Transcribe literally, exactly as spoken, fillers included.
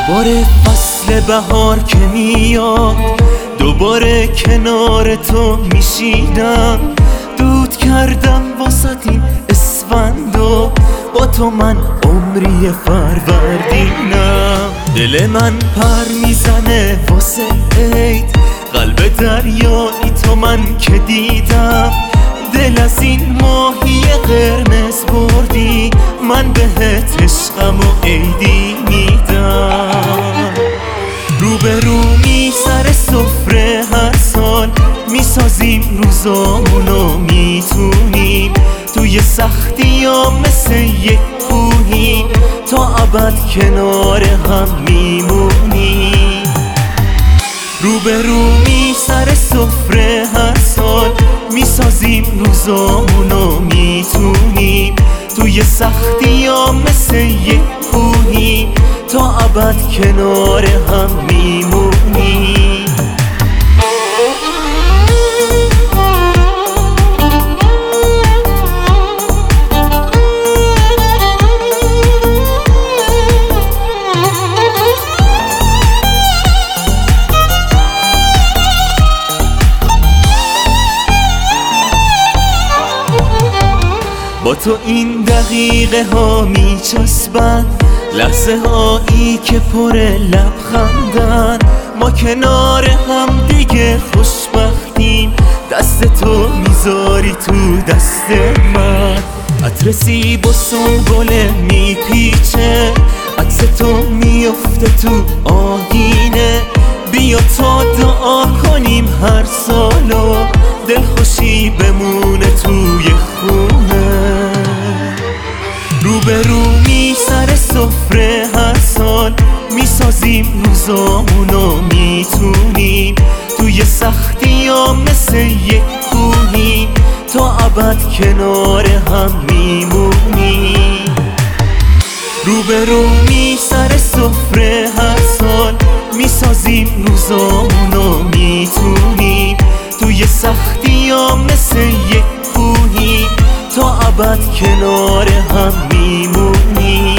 باره فصل بهار که میاد دوباره کنار تو میشینم. دود کردم واسه این اسفند و با تو من عمری فروردینم. دل من پر میزنه واسه عید، قلب دریایی تو من که دیدم. دل از این ماهی قرمز بردی، من بهت عشقم و عیدی میدم. روبرو می سر سفره هر سال میسازیم روزامونو میتونیم. توی سختی ها مثل یک کوهی تا ابد کنار هم میمونیم. روبرو می سر سفره هر سال میسازیم روزامونو میتونیم. توی سختی ها مثل یک کوهی تا ابد کنار هم میمونیم. با تو این دقیقه ها میچسبن، لحظه هایی که پر لبخندن. ما کنار هم دیگه خوشبختیم، دست تو میذاری تو دست من. عطر سیب و سنبله میپیچه، عکس تو میفته تو آینه. بیا تا دعا کنیم هر سال و دلخوشی بمونه توی خونه. روبرو می سر سفره هر سال میسازیم روزامونو میتونیم. توی سختی ها مثل یک کوهی تا ابد کنار هم میمونیم. روبرو می سر سفره هر سال میسازیم روزامونو میتونیم. توی سختی ها مثل یک کوهی تا ابد کنار هم میمونیم.